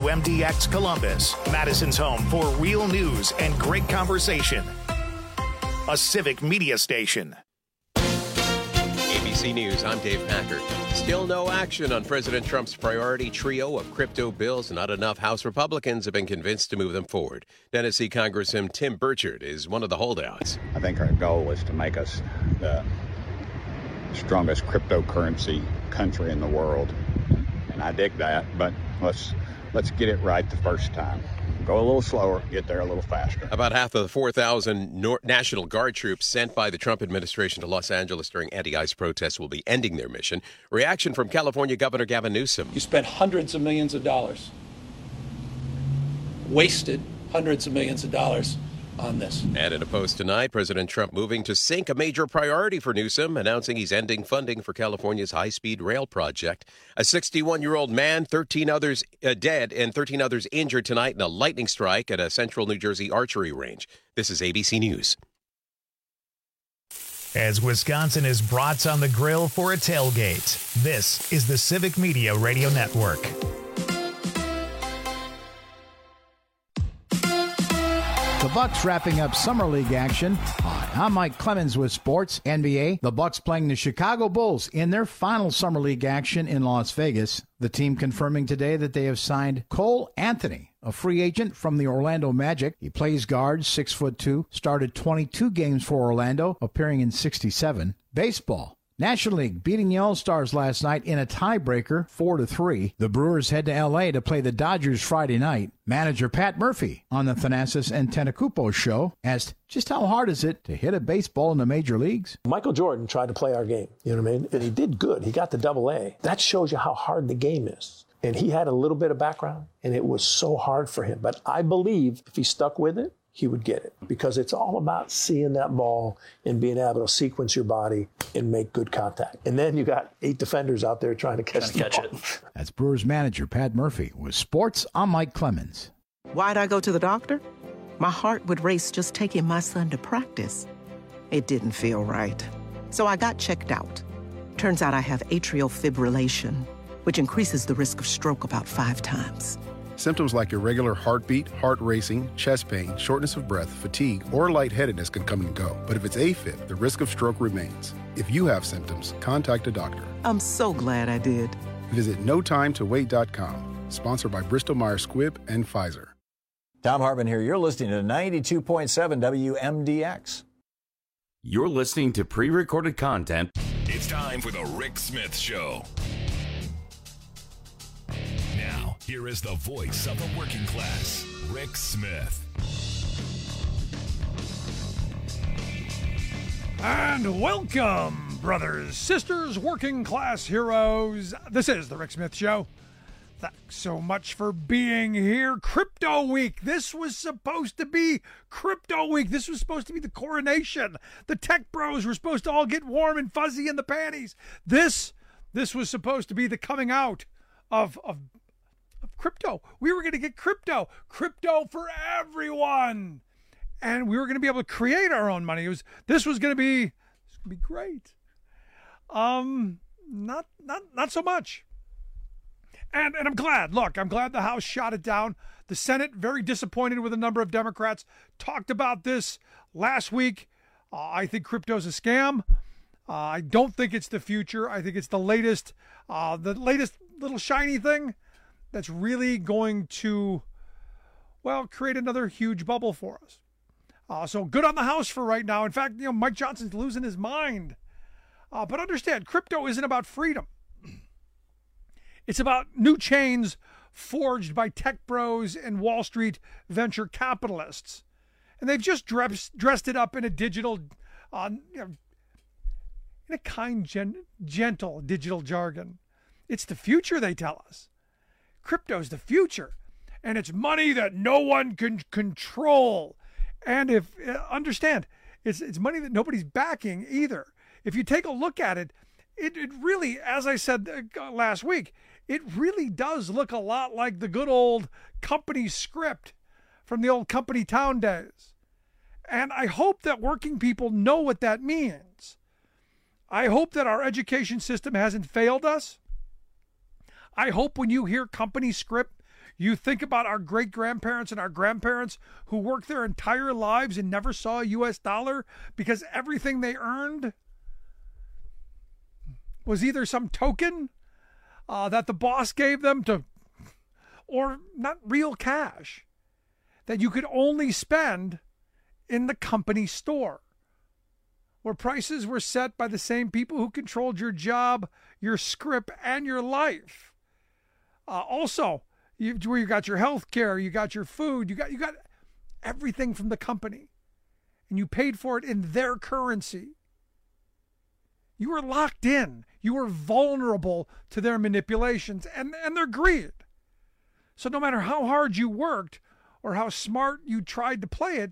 WMDX Columbus, Madison's home for real news and great conversation. A civic media station. ABC News, I'm Dave Packard. Still no action on President Trump's priority trio of crypto bills. Not enough House Republicans have been convinced to move them forward. Tennessee Congressman Tim Burchard is one of the holdouts. I think our goal is to make us the strongest cryptocurrency country in the world. And I dig that, but let's get it right the first time. Go a little slower, get there a little faster. About half of the 4,000 National Guard troops sent by the Trump administration to Los Angeles during anti-ICE protests will be ending their mission. Reaction from California Governor Gavin Newsom. You spent hundreds of millions of dollars, wasted hundreds of millions of dollars on this. And in a post tonight, President Trump moving to sink a major priority for Newsom, announcing he's ending funding for California's high-speed rail project. A 61-year-old man, 13 others dead and 13 others injured tonight in a lightning strike at a central New Jersey archery range. This is ABC News. As Wisconsin is brats on the grill for a tailgate, this is the Civic Media Radio Network. The Bucks wrapping up Summer League action. Hi, I'm Mike Clemens with Sports NBA. The Bucks playing the Chicago Bulls in their final Summer League action in Las Vegas. The team confirming today that they have signed Cole Anthony, a free agent from the Orlando Magic. He plays guard, 6'2", started 22 games for Orlando, appearing in 67. Baseball. National League beating the All-Stars last night in a tiebreaker, 4-3. The Brewers head to L.A. to play the Dodgers Friday night. Manager Pat Murphy on the Thanasis and Tanacupo show asked just how hard is it to hit a baseball in the major leagues? Michael Jordan tried to play our game, you know what I mean? And he did good. He got the Double-A. That shows you how hard the game is. And he had a little bit of background, and it was so hard for him. But I believe if he stuck with it, he would get it, because it's all about seeing that ball and being able to sequence your body and make good contact. And then you got 8 defenders out there trying to catch it. That's Brewers manager Pat Murphy with Sports. I'm Mike Clemens. Why'd I go to the doctor? My heart would race just taking my son to practice. It didn't feel right. So I got checked out. Turns out I have atrial fibrillation, which increases the risk of stroke about 5 times. Symptoms like irregular heartbeat, heart racing, chest pain, shortness of breath, fatigue, or lightheadedness can come and go. But if it's AFib, the risk of stroke remains. If you have symptoms, contact a doctor. I'm so glad I did. Visit notimetowait.com. Sponsored by Bristol-Myers Squibb and Pfizer. Tom Hartman here. You're listening to 92.7 WMDX. You're listening to pre-recorded content. It's time for the Rick Smith Show. Now, here is the voice of the working class, Rick Smith. And welcome, brothers, sisters, working class heroes. This is the Rick Smith Show. Thanks so much for being here. Crypto Week. This was supposed to be Crypto Week. This was supposed to be the coronation. The tech bros were supposed to all get warm and fuzzy in the panties. This was supposed to be the coming out of crypto. We were going to get crypto for everyone, and we were going to be able to create our own money. This was going to be great. Not so much. And I'm glad. Look, I'm glad the House shot it down. The Senate, very disappointed with a number of Democrats, talked about this last week. I think crypto's a scam. I don't think it's the future. I think it's the latest little shiny thing that's really going to, create another huge bubble for us. So good on the House for right now. In fact, Mike Johnson's losing his mind. But understand, crypto isn't about freedom. It's about new chains forged by tech bros and Wall Street venture capitalists. And they've just dressed it up in a digital, in a kind, gentle digital jargon. It's the future, they tell us. Crypto's the future. And it's money that no one can control. And understand, it's money that nobody's backing either. If you take a look at it, it really, as I said last week, it really does look a lot like the good old company script from the old company town days. And I hope that working people know what that means. I hope that our education system hasn't failed us. I hope when you hear company script, You think about our great-grandparents and our grandparents who worked their entire lives and never saw a U.S. dollar because everything they earned was either some token that the boss gave them or not real cash that you could only spend in the company store, where prices were set by the same people who controlled your job, your script, and your life. Also, where you got your health care, you got your food, you got everything from the company, and you paid for it in their currency. You were locked in. You were vulnerable to their manipulations and their greed. So no matter how hard you worked or how smart you tried to play it,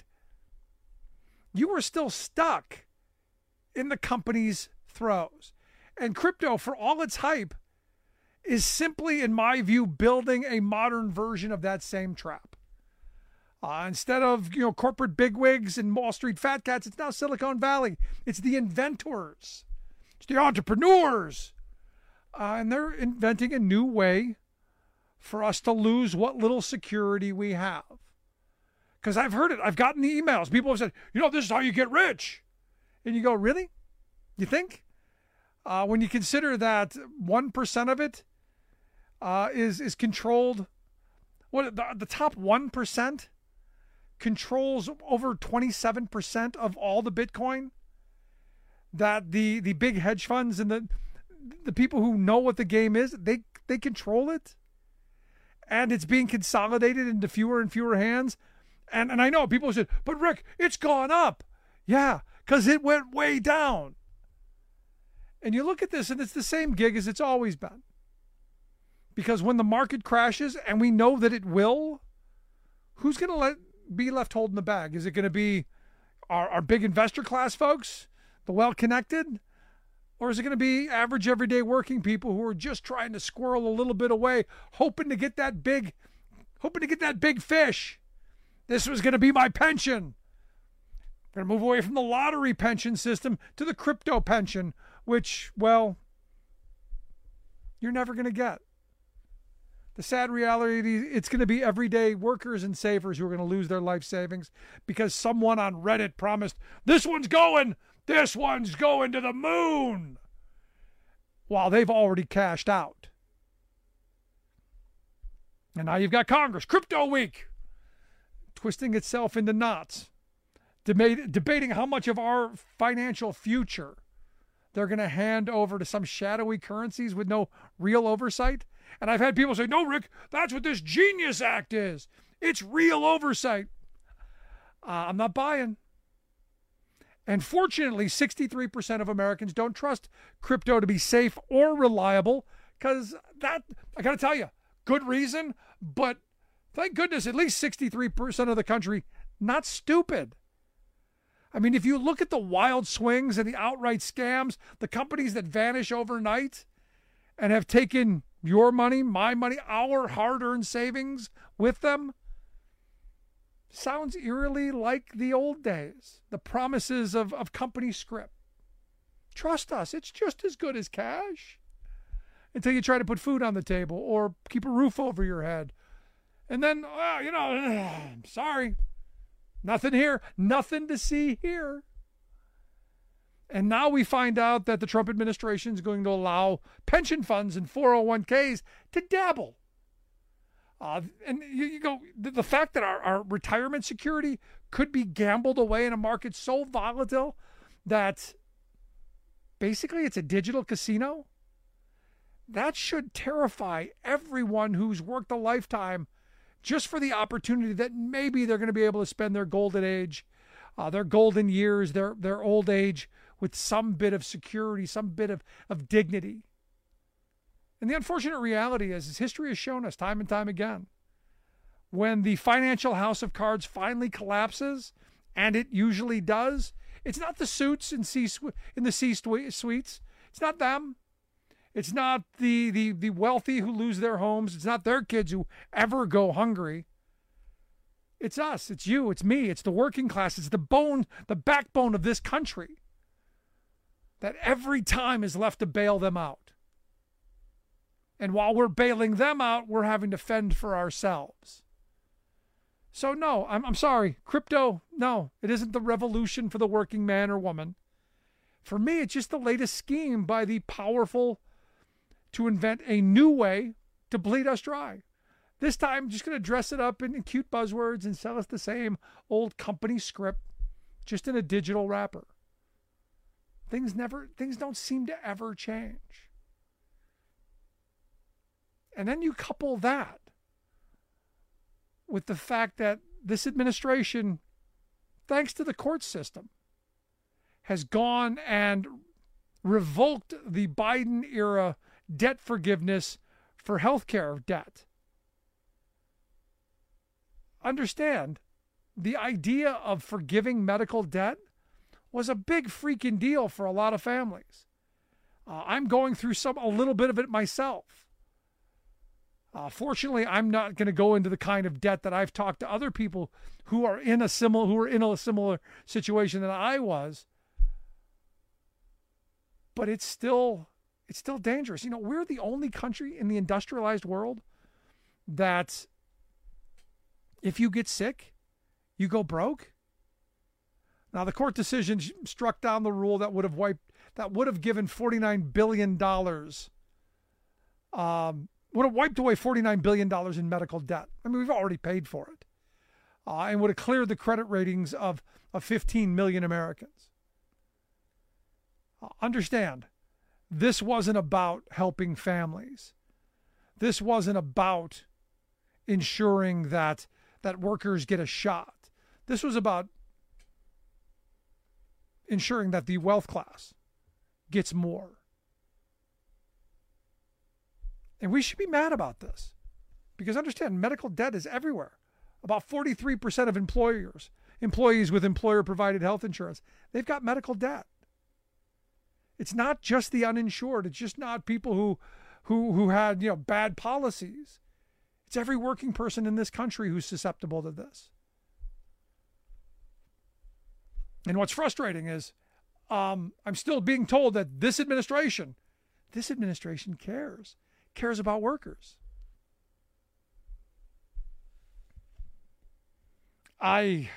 you were still stuck in the company's throes. And crypto, for all its hype, is simply, in my view, building a modern version of that same trap. Instead of corporate bigwigs and Wall Street fat cats, it's now Silicon Valley. It's the inventors. It's the entrepreneurs. And they're inventing a new way for us to lose what little security we have. Because I've heard it. I've gotten the emails. People have said, this is how you get rich. And you go, really? You think? When you consider that 1% of it is controlled, the top 1% controls over 27% of all the Bitcoin, that the big hedge funds and the people who know what the game is, they control it, and it's being consolidated into fewer and fewer hands. And I know people said, but Rick, it's gone up. Yeah, because it went way down. And you look at this, and it's the same gig as it's always been. Because when the market crashes, and we know that it will, who's going to be left holding the bag? Is it going to be our big investor class folks, the well-connected? Or is it going to be average, everyday working people who are just trying to squirrel a little bit away, hoping to get that big fish? This was going to be my pension. I'm going to move away from the lottery pension system to the crypto pension, which, well, you're never going to get. The sad reality, it's going to be everyday workers and savers who are going to lose their life savings because someone on Reddit promised, this one's going to the moon, while they've already cashed out. And now you've got Congress, Crypto Week, twisting itself into knots, debating how much of our financial future they're going to hand over to some shadowy currencies with no real oversight. And I've had people say, no, Rick, that's what this Genius Act is. It's real oversight. I'm not buying. And fortunately, 63% of Americans don't trust crypto to be safe or reliable, because that, I got to tell you, good reason, but thank goodness at least 63% of the country not stupid. I mean, if you look at the wild swings and the outright scams, the companies that vanish overnight and have taken your money, my money, our hard-earned savings with them, sounds eerily like the old days, the promises of company script. Trust us, it's just as good as cash. Until you try to put food on the table or keep a roof over your head. And then, sorry, nothing here, nothing to see here. And now we find out that the Trump administration is going to allow pension funds and 401ks to dabble. And you go, the fact that our retirement security could be gambled away in a market so volatile that basically it's a digital casino, that should terrify everyone who's worked a lifetime just for the opportunity that maybe they're going to be able to spend their golden age, their golden years, their old age with some bit of security, some bit of dignity. And the unfortunate reality is, as history has shown us time and time again, when the financial house of cards finally collapses, and it usually does, it's not the suits in the C-suites. It's not them. It's not the wealthy who lose their homes. It's not their kids who ever go hungry. It's us. It's you. It's me. It's the working class. It's the backbone of this country that every time is left to bail them out. And while we're bailing them out, we're having to fend for ourselves. So no, I'm sorry. Crypto, no, it isn't the revolution for the working man or woman. For me, it's just the latest scheme by the powerful to invent a new way to bleed us dry. This time, just going to dress it up in cute buzzwords and sell us the same old company script, just in a digital wrapper. Things don't seem to ever change. And then you couple that with the fact that this administration, thanks to the court system, has gone and revoked the Biden-era debt forgiveness for healthcare debt. Understand, the idea of forgiving medical debt was a big freaking deal for a lot of families. I'm going through a little bit of it myself. Fortunately, I'm not going to go into the kind of debt that I've talked to other people who are in a similar situation than I was. But it's still dangerous. You know, we're the only country in the industrialized world that if you get sick, you go broke. Now, the court decision struck down the rule that would have given $49 billion, would have wiped away $49 billion in medical debt. I mean, we've already paid for it. And would have cleared the credit ratings of 15 million Americans. Understand, this wasn't about helping families. This wasn't about ensuring that workers get a shot. This was about ensuring that the wealth class gets more. And we should be mad about this. Because understand, medical debt is everywhere. About 43% of employees with employer-provided health insurance, they've got medical debt. It's not just the uninsured. It's just not people who had, bad policies. It's every working person in this country who's susceptible to this. And what's frustrating is I'm still being told that this administration cares about workers. The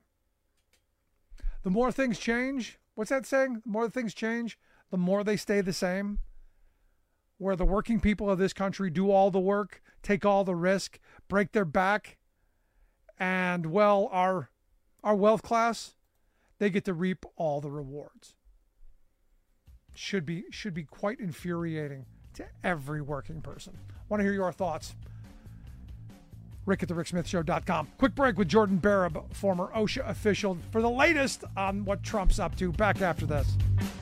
more things change, what's that saying? The more things change, the more they stay the same. Where the working people of this country do all the work, take all the risk, break their back, and our wealth class, they get to reap all the rewards. Should be quite infuriating to every working person. Want to hear your thoughts? Rick at thericksmithshow.com. Quick break with Jordan Barab, former OSHA official, for the latest on what Trump's up to. Back after this.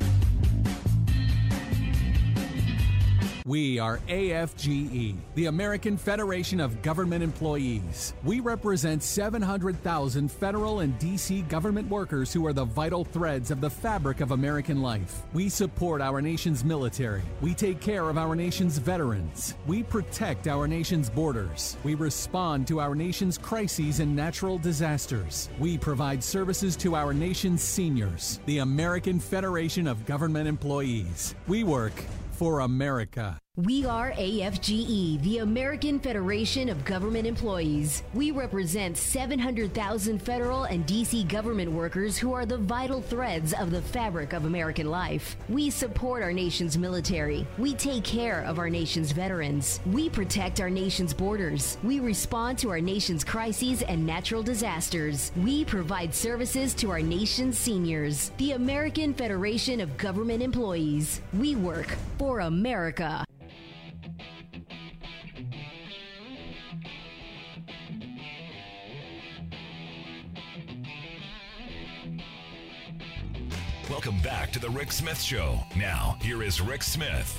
We are AFGE, the American Federation of Government Employees. We represent 700,000 federal and D.C. government workers who are the vital threads of the fabric of American life. We support our nation's military. We take care of our nation's veterans. We protect our nation's borders. We respond to our nation's crises and natural disasters. We provide services to our nation's seniors. The American Federation of Government Employees. We work for America. We are AFGE, the American Federation of Government Employees. We represent 700,000 federal and D.C. government workers who are the vital threads of the fabric of American life. We support our nation's military. We take care of our nation's veterans. We protect our nation's borders. We respond to our nation's crises and natural disasters. We provide services to our nation's seniors. The American Federation of Government Employees. We work for America. Welcome back to the Rick Smith Show. Now, here is Rick Smith.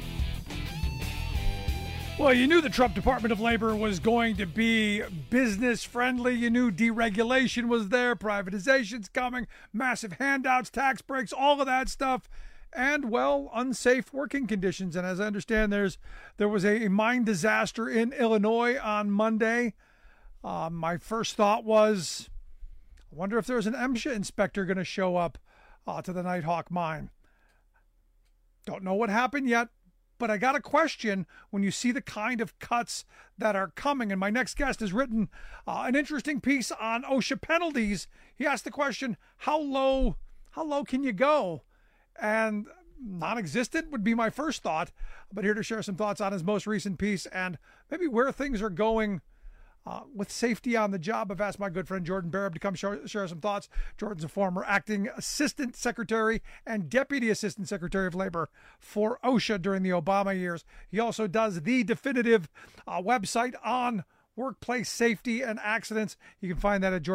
Well, you knew the Trump Department of Labor was going to be business friendly. You knew deregulation was there, privatization's coming, massive handouts, tax breaks, all of that stuff, and, well, unsafe working conditions. And as I understand, there was a mine disaster in Illinois on Monday. My first thought was, I wonder if there's an MSHA inspector going to show up to the Nighthawk mine. Don't know what happened yet, But I got a question when you see the kind of cuts that are coming. And my next guest has written an interesting piece on OSHA penalties. He asked the question, how low can you go? And non-existent would be my first thought. But here to share some thoughts on his most recent piece and maybe where things are going with safety on the job, I've asked my good friend Jordan Barab to come share some thoughts. Jordan's a former acting assistant secretary and deputy assistant secretary of labor for OSHA during the Obama years. He also does the definitive website on workplace safety and accidents. You can find that at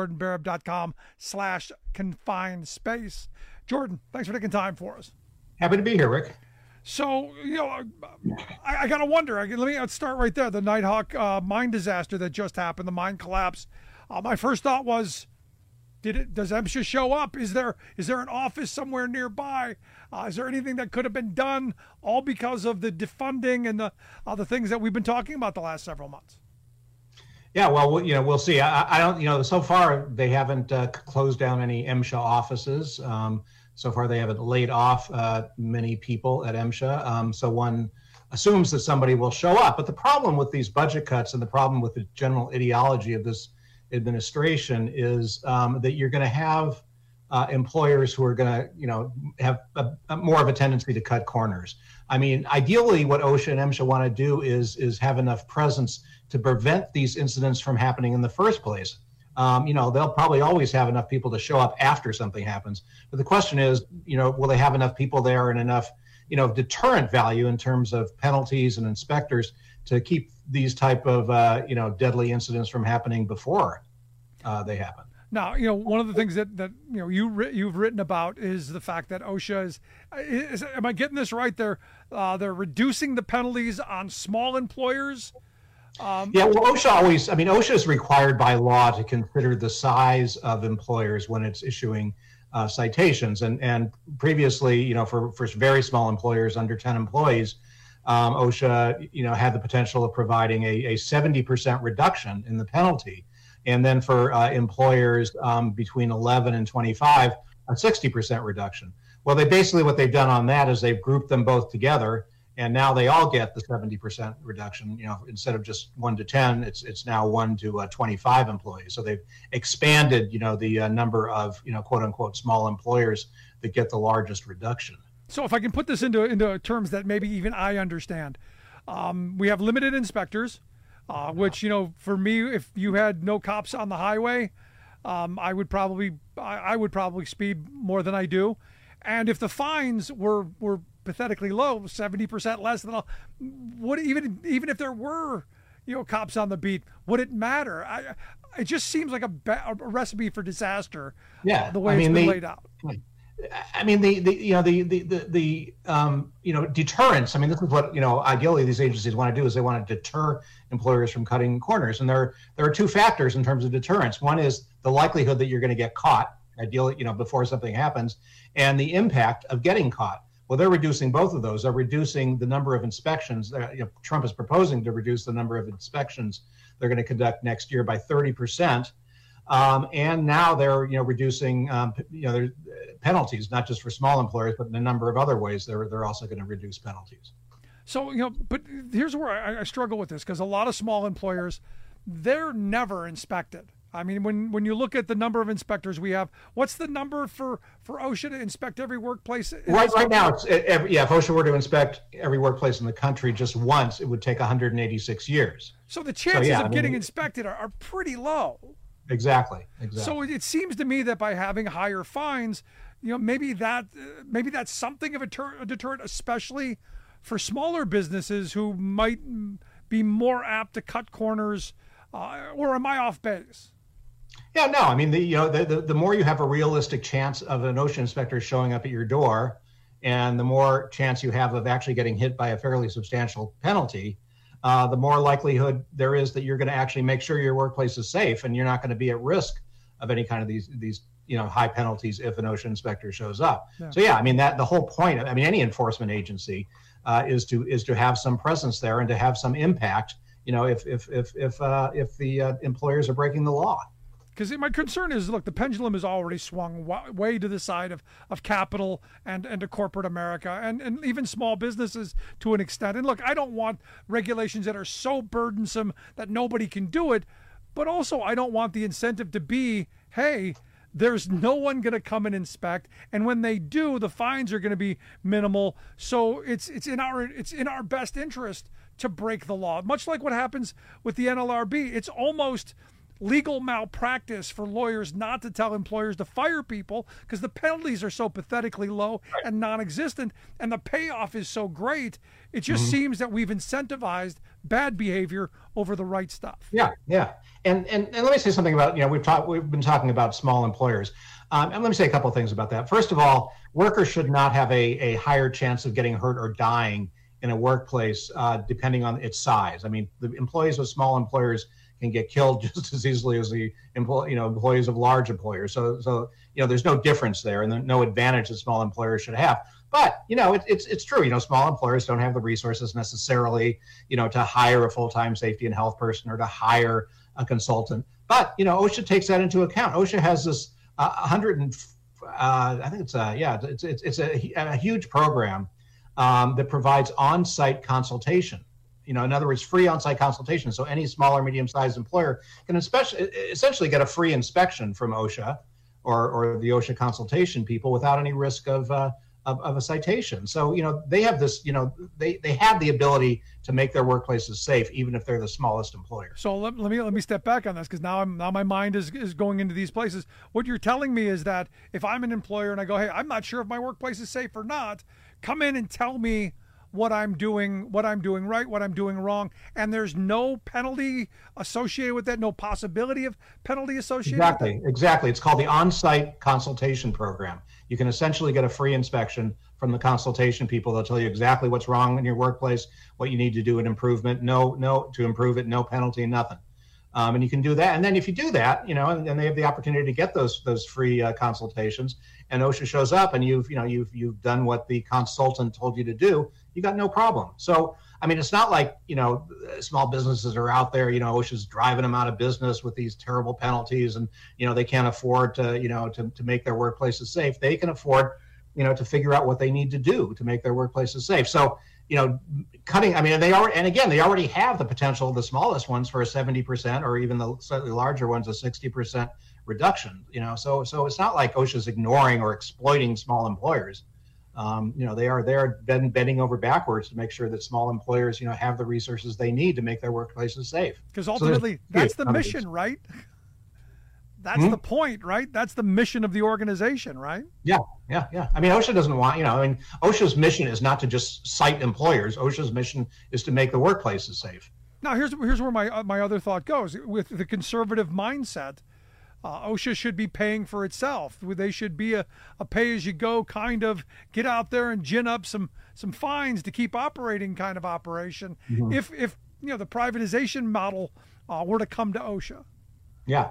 jordanbarab.com/confined space. Jordan, thanks for taking time for us. Happy to be here, Rick. So, I got to wonder, let's start right there. The Nighthawk mine disaster that just happened, the mine collapse. My first thought was, does MSHA show up? Is there an office somewhere nearby? Is there anything that could have been done, all because of the defunding and the things that we've been talking about the last several months? Yeah, well, we'll see. I don't, so far they haven't closed down any MSHA offices. So far, they haven't laid off many people at MSHA. So one assumes that somebody will show up. But the problem with these budget cuts and the problem with the general ideology of this administration is that you're going to have employers who are going to, have more of a tendency to cut corners. I mean, ideally, what OSHA and MSHA want to do is have enough presence to prevent these incidents from happening in the first place. They'll probably always have enough people to show up after something happens. But the question is, will they have enough people there and enough, deterrent value in terms of penalties and inspectors to keep these type of, deadly incidents from happening before they happen? Now, one of the things that you've written about is the fact that OSHA is am I getting this right? They're reducing the penalties on small employers. OSHA is required by law to consider the size of employers when it's issuing citations. And previously, for very small employers under 10 employees, OSHA, had the potential of providing a 70% reduction in the penalty. And then for employers between 11 and 25, a 60% reduction. Well, what they've done on that is they've grouped them both together. And now they all get the 70% reduction. Instead of just 1 to 10, it's now 1 to 25 employees. So they've expanded, the number of, quote unquote, small employers that get the largest reduction. So if I can put this into terms that maybe even I understand, we have limited inspectors, which, for me, if you had no cops on the highway, I would probably speed more than I do. And if the fines were pathetically low, 70% less than all, even if there were, cops on the beat, would it matter? It just seems like a recipe for disaster. Yeah, the way it's been laid out. I mean, the deterrence. I mean, this is what ideally these agencies want to do is they want to deter employers from cutting corners. And there are two factors in terms of deterrence. One is the likelihood that you're going to get caught, ideally, before something happens, and the impact of getting caught. Well, they're reducing both of those. They're reducing the number of inspections. Trump is proposing to reduce the number of inspections they're going to conduct next year by 30%. And now they're, reducing, their penalties, not just for small employers, but in a number of other ways. They're also going to reduce penalties. So, but here's where I struggle with this, because a lot of small employers, they're never inspected. I mean, when you look at the number of inspectors we have, what's the number for OSHA to inspect every workplace? Right now, if OSHA were to inspect every workplace in the country just once, it would take 186 years. So the chances of getting inspected are pretty low. Exactly. So it seems to me that by having higher fines, maybe that's something of a deterrent, especially for smaller businesses who might be more apt to cut corners. Or am I off base? Yeah, no. I mean, the more you have a realistic chance of an OSHA inspector showing up at your door, and the more chance you have of actually getting hit by a fairly substantial penalty, the more likelihood there is that you're going to actually make sure your workplace is safe, and you're not going to be at risk of any kind of these high penalties if an OSHA inspector shows up. Yeah. So yeah, I mean the whole point. I mean, any enforcement agency is to have some presence there and to have some impact. If the employers are breaking the law. Because my concern is, look, the pendulum has already swung way to the side of capital and to corporate America and even small businesses to an extent. And look, I don't want regulations that are so burdensome that nobody can do it, but also I don't want the incentive to be, hey, there's no one going to come and inspect, and when they do, the fines are going to be minimal. So it's in our best interest to break the law. Much like what happens with the NLRB, it's almost legal malpractice for lawyers not to tell employers to fire people because the penalties are so pathetically low and non-existent, and the payoff is so great. It just seems that we've incentivized bad behavior over the right stuff. Yeah. And let me say something about, we've been talking about small employers. And let me say a couple of things about that. First of all, workers should not have a higher chance of getting hurt or dying in a workplace depending on its size. I mean, the employees of small employers can get killed just as easily as the employees of large employers. So there's no difference there, and no advantage that small employers should have. But it's true. Small employers don't have the resources necessarily, to hire a full-time safety and health person or to hire a consultant. But OSHA takes that into account. OSHA has this it's a huge program that provides on-site consultation. In other words, free on-site consultation. So any small or medium-sized employer can essentially get a free inspection from OSHA or the OSHA consultation people without any risk of a citation. So, they have this, they have the ability to make their workplaces safe, even if they're the smallest employer. So let me step back on this, because now my mind is going into these places. What you're telling me is that if I'm an employer and I go, hey, I'm not sure if my workplace is safe or not, come in and tell me what I'm doing right, what I'm doing wrong, and there's no penalty associated with that, no possibility of penalty associated with that? Exactly. It's called the on-site consultation program. You can essentially get a free inspection from the consultation people. They'll tell you exactly what's wrong in your workplace, what you need to do in improvement, to improve it, no penalty, nothing. And you can do that. And then if you do that, and they have the opportunity to get those free consultations, and OSHA shows up and you've done what the consultant told you to do, you got no problem. So, I mean, it's not like, small businesses are out there, OSHA's driving them out of business with these terrible penalties, and, they can't afford to make their workplaces safe. They can afford, to figure out what they need to do to make their workplaces safe. So, cutting, they already have the potential, the smallest ones, for a 70%, or even the slightly larger ones, a 60% reduction, so it's not like OSHA's ignoring or exploiting small employers. They're bending over backwards to make sure that small employers, have the resources they need to make their workplaces safe. Because ultimately, that's the mission, right? That's the point, right? That's the mission of the organization, right? Yeah. I mean, OSHA doesn't want, OSHA's mission is not to just cite employers. OSHA's mission is to make the workplaces safe. Now, here's where my other thought goes. With the conservative mindset, OSHA should be paying for itself. They should be a pay-as-you-go kind of get out there and gin up some fines to keep operating kind of operation. If the privatization model were to come to OSHA. Yeah.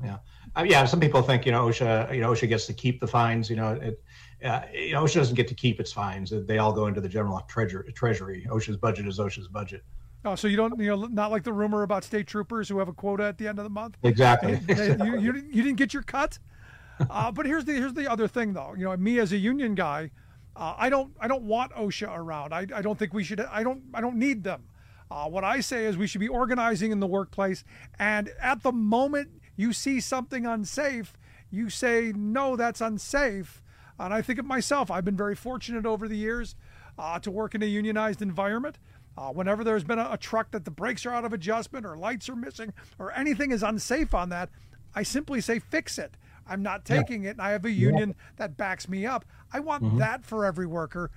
Some people think OSHA gets to keep the fines. OSHA doesn't get to keep its fines. They all go into the general treasury. OSHA's budget is OSHA's budget. Oh, so you don't, not like the rumor about state troopers who have a quota at the end of the month. Exactly. You didn't get your cut. But here's the other thing, though. Me as a union guy, I don't want OSHA around. I don't think we should. I don't need them. What I say is we should be organizing in the workplace, and at the moment you see something unsafe, you say, no, that's unsafe. And I think of myself. I've been very fortunate over the years to work in a unionized environment. Whenever there's been a truck that the brakes are out of adjustment or lights are missing or anything is unsafe on that, I simply say, fix it. I'm not taking it, and I have a union that backs me up. I want that for every worker.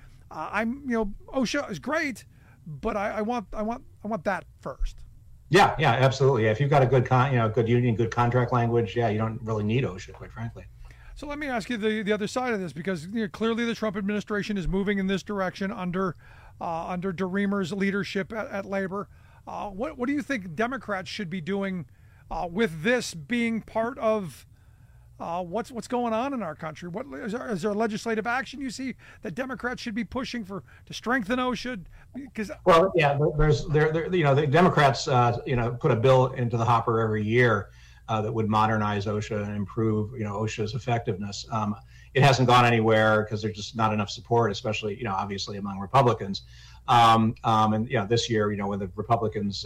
OSHA is great, but I want that first. Yeah, absolutely. If you've got a good good union, good contract language, you don't really need OSHA, quite frankly. So let me ask you the other side of this, because clearly the Trump administration is moving in this direction under DeReamer's leadership at Labor. What do you think Democrats should be doing with this being part of what's going on in our country? What is there legislative action you see that Democrats should be pushing to strengthen OSHA? The Democrats put a bill into the hopper every year that would modernize OSHA and improve, OSHA's effectiveness. It hasn't gone anywhere because there's just not enough support, especially, obviously among Republicans. This year, with the Republicans,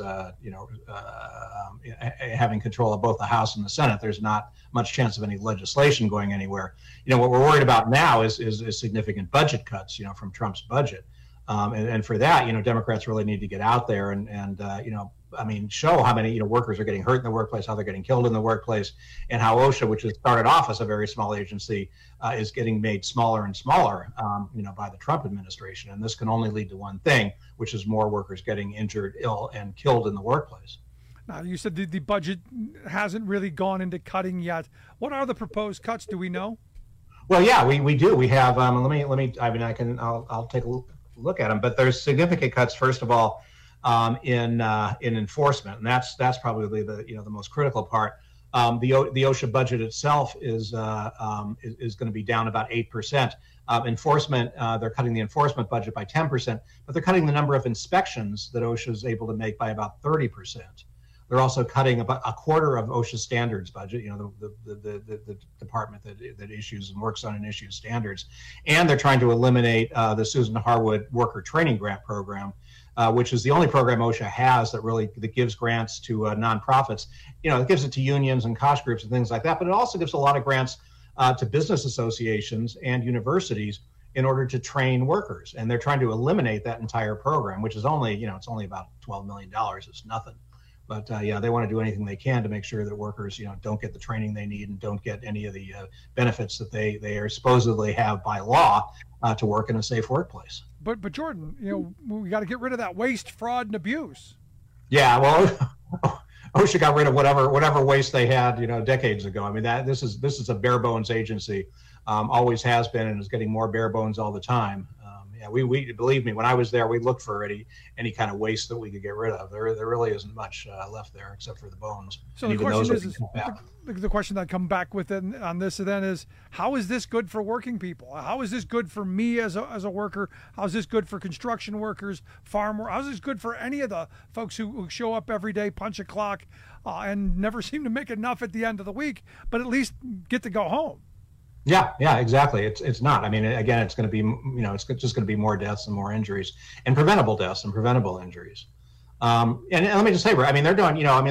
having control of both the House and the Senate, there's not much chance of any legislation going anywhere. What we're worried about now is significant budget cuts, from Trump's budget. And for that, Democrats really need to get out there and show how many, workers are getting hurt in the workplace, how they're getting killed in the workplace, and how OSHA, which has started off as a very small agency, is getting made smaller and smaller, by the Trump administration. And this can only lead to one thing, which is more workers getting injured, ill, and killed in the workplace. Now, you said the budget hasn't really gone into cutting yet. What are the proposed cuts? Do we know? Well, yeah, we do. We have. I'll take a look at them, but there's significant cuts. First of all, in enforcement, and that's probably the most critical part. The OSHA budget itself is going to be down about 8%. Enforcement, they're cutting the enforcement budget by 10%, but they're cutting the number of inspections that OSHA is able to make by about 30%. They're also cutting about a quarter of OSHA standards budget, the department that issues and works on and issues standards. And they're trying to eliminate the Susan Harwood Worker Training Grant Program, which is the only program OSHA has that gives grants to nonprofits. It gives it to unions and cost groups and things like that, but it also gives a lot of grants to business associations and universities in order to train workers. And they're trying to eliminate that entire program, which is only, it's only about $12 million. It's nothing. But they want to do anything they can to make sure that workers, don't get the training they need and don't get any of the benefits that they are supposedly have by law to work in a safe workplace. But Jordan, we got to get rid of that waste, fraud, and abuse. Yeah, well, OSHA got rid of whatever waste they had, decades ago. I mean, this is a bare bones agency, always has been, and is getting more bare bones all the time. We believe me, when I was there, we looked for any kind of waste that we could get rid of. There really isn't much left there except for the bones. So the question is the question that come back with it on this then is, how is this good for working people? How is this good for me as a worker? How is this good for construction workers, farm workers? How is this good for any of the folks who show up every day, punch a clock, and never seem to make enough at the end of the week, but at least get to go home? Yeah, exactly. It's not. I mean, again, it's going to be, it's just going to be more deaths and more injuries, and preventable deaths and preventable injuries. And let me just say, I mean, they're doing,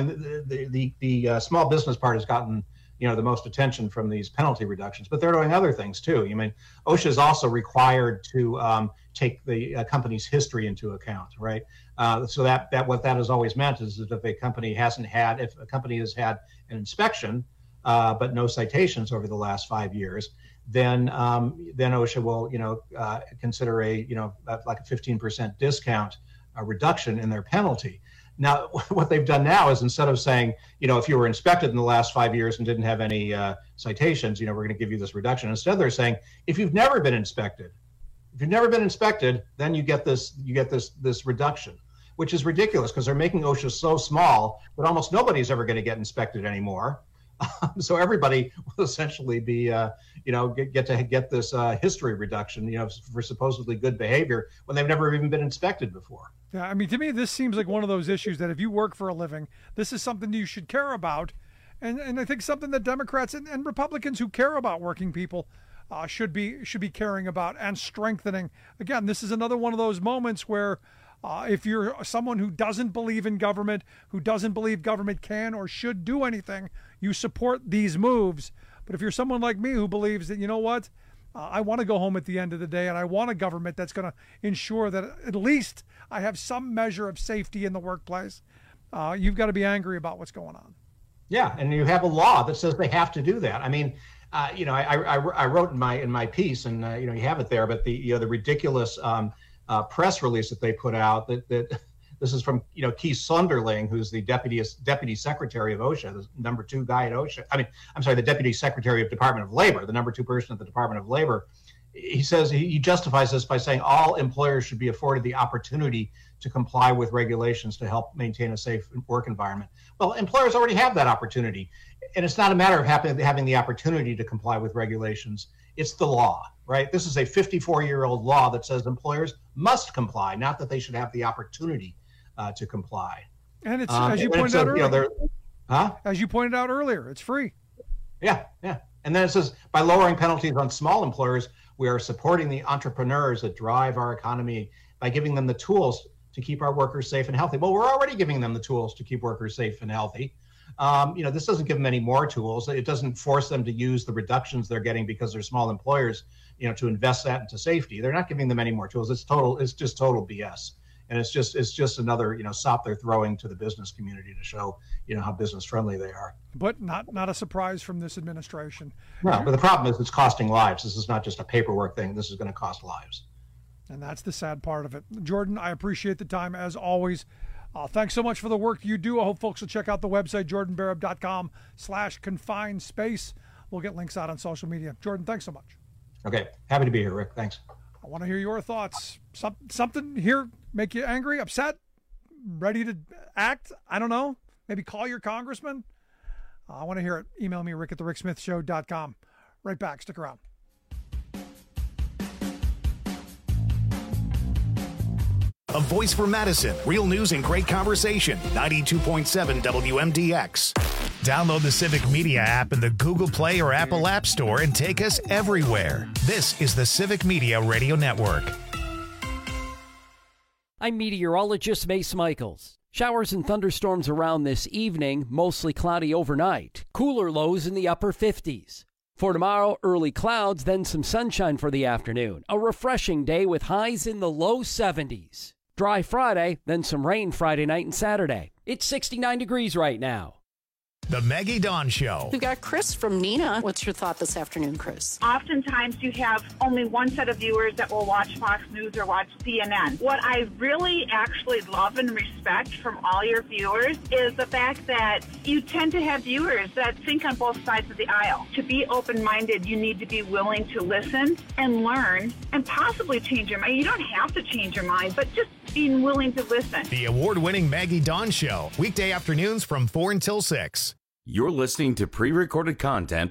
the small business part has gotten, the most attention from these penalty reductions, but they're doing other things too. I mean, OSHA is also required to take the company's history into account, right? So that what that has always meant is that if a company has had an inspection, but no citations over the last 5 years, then OSHA will, consider like a 15% discount reduction in their penalty. Now, what they've done now is, instead of saying, if you were inspected in the last 5 years and didn't have any citations, we're going to give you this reduction. Instead, they're saying, if you've never been inspected, then you get this reduction, which is ridiculous because they're making OSHA so small that almost nobody's ever going to get inspected anymore. So everybody will essentially be, get this history reduction, for supposedly good behavior when they've never even been inspected before. Yeah, I mean, to me, this seems like one of those issues that if you work for a living, this is something you should care about. And I think something that Democrats and Republicans who care about working people should be caring about and strengthening. Again, this is another one of those moments where if you're someone who doesn't believe in government, who doesn't believe government can or should do anything, you support these moves. But if you're someone like me who believes that, I want to go home at the end of the day and I want a government that's going to ensure that at least I have some measure of safety in the workplace, you've got to be angry about what's going on. Yeah, and you have a law that says they have to do that. I mean, I wrote in my piece, and you have it there, but the ridiculous press release that they put out that this is from Keith Sunderling, who's the deputy secretary of OSHA, the number 2 guy at OSHA. The deputy secretary of Department of Labor, the number 2 person at the Department of Labor. He says he justifies this by saying all employers should be afforded the opportunity to comply with regulations to help maintain a safe work environment. Well, employers already have that opportunity, and it's not a matter of having the opportunity to comply with regulations. It's the law, right? This is a 54-year-old law that says employers must comply, not that they should have the opportunity to comply. And it's, as you pointed out earlier, Huh? As you pointed out earlier, it's free. Yeah. And then it says, by lowering penalties on small employers, we are supporting the entrepreneurs that drive our economy by giving them the tools to keep our workers safe and healthy. Well, we're already giving them the tools to keep workers safe and healthy. This doesn't give them any more tools. It doesn't force them to use the reductions they're getting because they're small employers, to invest that into safety. They're not giving them any more tools. It's just total BS. And it's just another, sop they're throwing to the business community to show, how business friendly they are. But not a surprise from this administration. No, but the problem is it's costing lives. This is not just a paperwork thing. This is going to cost lives. And that's the sad part of it. Jordan, I appreciate the time as always. Thanks so much for the work you do. I hope folks will check out the website, jordanbarab.com/confined space. We'll get links out on social media. Jordan, thanks so much. Okay. Happy to be here, Rick. Thanks. I want to hear your thoughts. Something here make you angry, upset, ready to act? I don't know. Maybe call your congressman. I want to hear it. Email me, rick@thericksmithshow.com. Right back. Stick around. A voice for Madison. Real news and great conversation. 92.7 WMDX. Download the Civic Media app in the Google Play or Apple App Store and take us everywhere. This is the Civic Media Radio Network. I'm meteorologist Mace Michaels. Showers and thunderstorms around this evening, mostly cloudy overnight. Cooler lows in the upper 50s. For tomorrow, early clouds, then some sunshine for the afternoon. A refreshing day with highs in the low 70s. Dry Friday, then some rain Friday night and Saturday. It's 69 degrees right now. The Maggie Dawn Show. We've got Chris from Neenah. What's your thought this afternoon, Chris? Oftentimes you have only one set of viewers that will watch Fox News or watch CNN. What I really actually love and respect from all your viewers is the fact that you tend to have viewers that think on both sides of the aisle. To be open-minded, you need to be willing to listen and learn and possibly change your mind. You don't have to change your mind, but just being willing to listen. The award-winning Maggie Dawn Show. Weekday afternoons from 4 until 6. You're listening to pre-recorded content.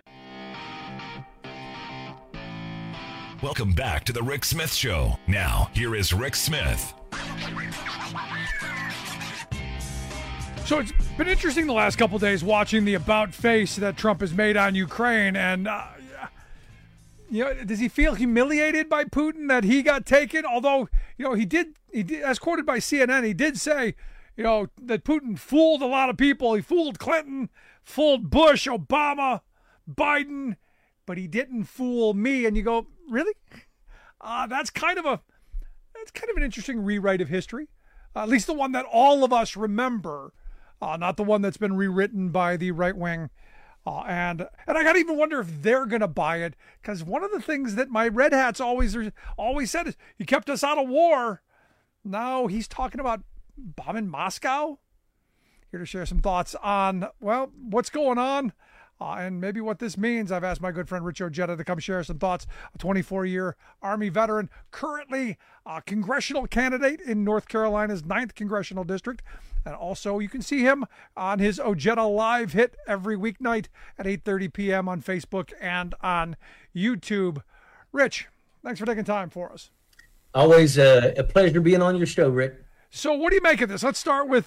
Welcome back to the Rick Smith Show. Now, here is Rick Smith. So it's been interesting the last couple of days watching the about face that Trump has made on Ukraine. And, does he feel humiliated by Putin that he got taken? Although, he did, as quoted by CNN, he did say, that Putin fooled a lot of people. He fooled Clinton, fooled Bush, Obama, Biden, but he didn't fool me. And you go, really? That's kind of an interesting rewrite of history. At least the one that all of us remember, not the one that's been rewritten by the right wing. And I gotta even wonder if they're gonna buy it, because one of the things that my red hats always said is he kept us out of war. Now he's talking about bombing Moscow. Here to share some thoughts on, what's going on and maybe what this means. I've asked my good friend Rich Ojeda to come share some thoughts, a 24-year Army veteran, currently a congressional candidate in North Carolina's 9th Congressional District. And also you can see him on his Ojeda Live hit every weeknight at 8:30 p.m. on Facebook and on YouTube. Rich, thanks for taking time for us. Always a pleasure being on your show, Rick. So what do you make of this? Let's start with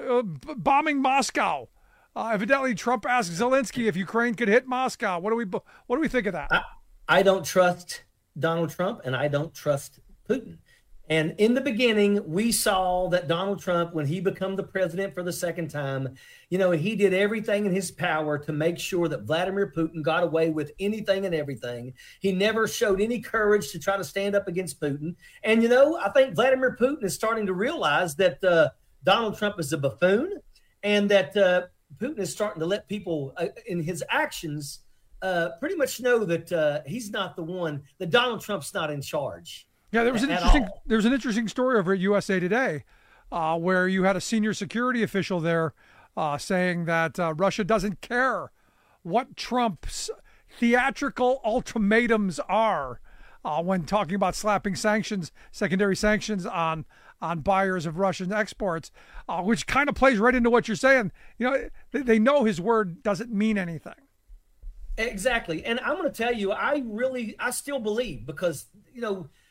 bombing Moscow. Evidently, Trump asked Zelensky if Ukraine could hit Moscow. What do we think of that? I don't trust Donald Trump, and I don't trust Putin. And in the beginning, we saw that Donald Trump, when he became the president for the second time, he did everything in his power to make sure that Vladimir Putin got away with anything and everything. He never showed any courage to try to stand up against Putin. And, I think Vladimir Putin is starting to realize that Donald Trump is a buffoon, and that Putin is starting to let people in his actions pretty much know that he's not the one, that Donald Trump's not in charge. Yeah, there was an interesting story over at USA Today where you had a senior security official there saying that Russia doesn't care what Trump's theatrical ultimatums are when talking about slapping secondary sanctions on buyers of Russian exports, which kind of plays right into what you're saying. They know his word doesn't mean anything. Exactly. And I'm going to tell you, I still believe, because,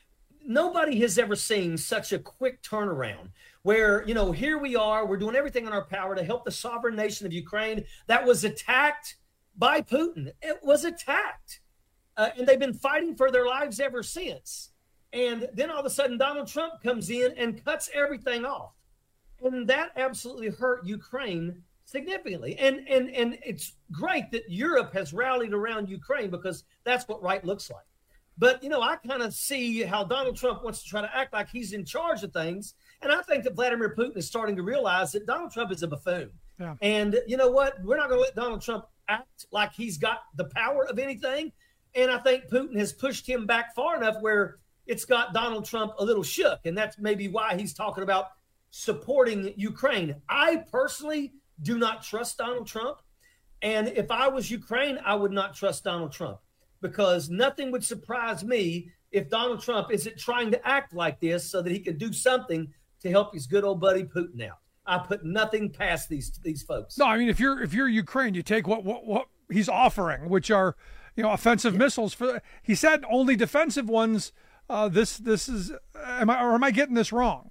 nobody has ever seen such a quick turnaround where, here we are, we're doing everything in our power to help the sovereign nation of Ukraine that was attacked by Putin. It was attacked. And they've been fighting for their lives ever since. And then all of a sudden, Donald Trump comes in and cuts everything off. And that absolutely hurt Ukraine significantly. And it's great that Europe has rallied around Ukraine because that's what right looks like. But, I kind of see how Donald Trump wants to try to act like he's in charge of things. And I think that Vladimir Putin is starting to realize that Donald Trump is a buffoon. Yeah. And you know what? We're not going to let Donald Trump act like he's got the power of anything. And I think Putin has pushed him back far enough where it's got Donald Trump a little shook. And that's maybe why he's talking about supporting Ukraine. I personally do not trust Donald Trump. And if I was Ukraine, I would not trust Donald Trump. Because nothing would surprise me if Donald Trump isn't trying to act like this so that he can do something to help his good old buddy Putin out. I put nothing past these folks. No, I mean, if you're Ukraine, you take what he's offering, which are offensive missiles. He said only defensive ones. This is am I getting this wrong?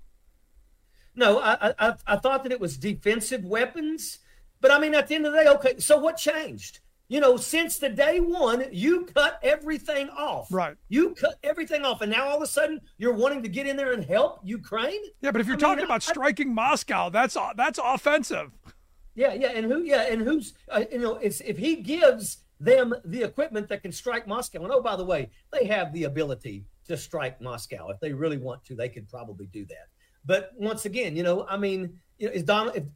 No, I thought that it was defensive weapons, but I mean, at the end of the day, okay. So what changed? Since the day one, you cut everything off. Right. You cut everything off. And now all of a sudden you're wanting to get in there and help Ukraine? Yeah, but if you're talking about striking Moscow, that's offensive. Yeah. And who's if he gives them the equipment that can strike Moscow. And oh, by the way, they have the ability to strike Moscow. If they really want to, they could probably do that. But once again, would